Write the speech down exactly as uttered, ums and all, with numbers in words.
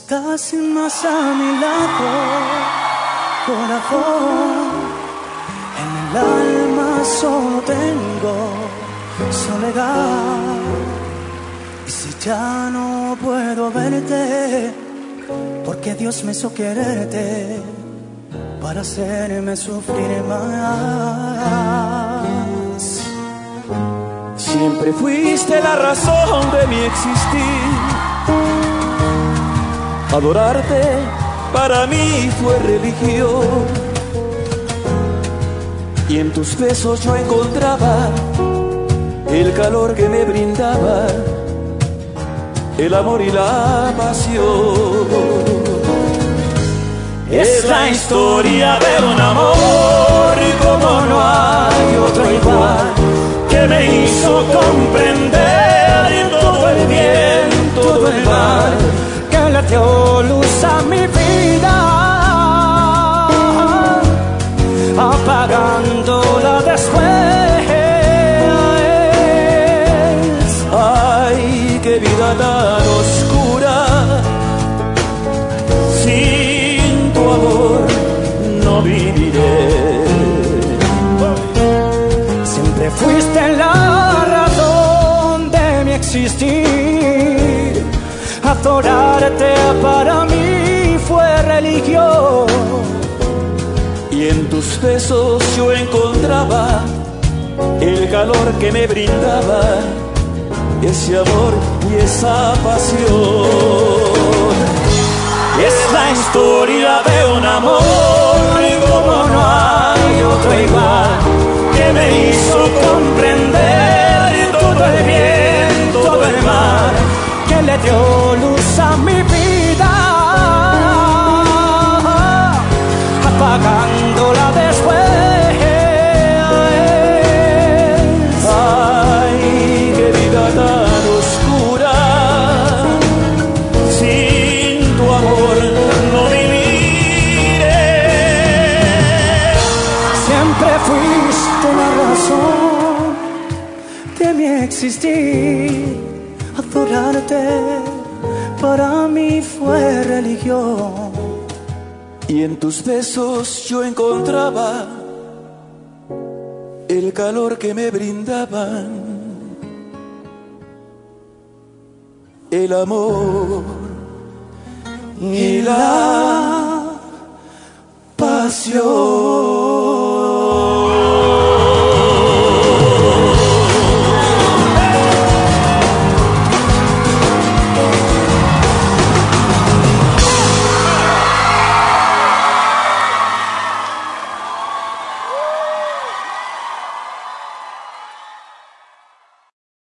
estás más a mi lado, corazón, en el alma solo tengo soledad. Y si ya no puedo verte, porque Dios me hizo quererte para hacerme sufrir más. Siempre fuiste la razón de mi existir. Adorarte para mí fue religión. Y en tus besos yo encontraba el calor que me brindaba, el amor y la pasión. Es la historia de un amor como no hay otro igual, que me hizo comprender todo el bien, todo el mal, que le dio luz a mi vida, apagándola después. Ay, qué vida tan oscura, sin tu amor no viviré. Siempre fuiste la razón de mi existir. Adorarte para mí fue religión. Y en tus besos yo encontraba el calor que me brindaba, ese amor y esa pasión. Es la historia de un amor como no hay otro igual, que me hizo comprender todo el bien, todo el mal, que le dio luz a mi vida, apagándola después. Ay, qué vida tan oscura, sin tu amor no viviré. Siempre fuiste la razón de mi existir. Adorarte para mí fue religión. Y en tus besos yo encontraba el calor que me brindaban, el amor y la pasión.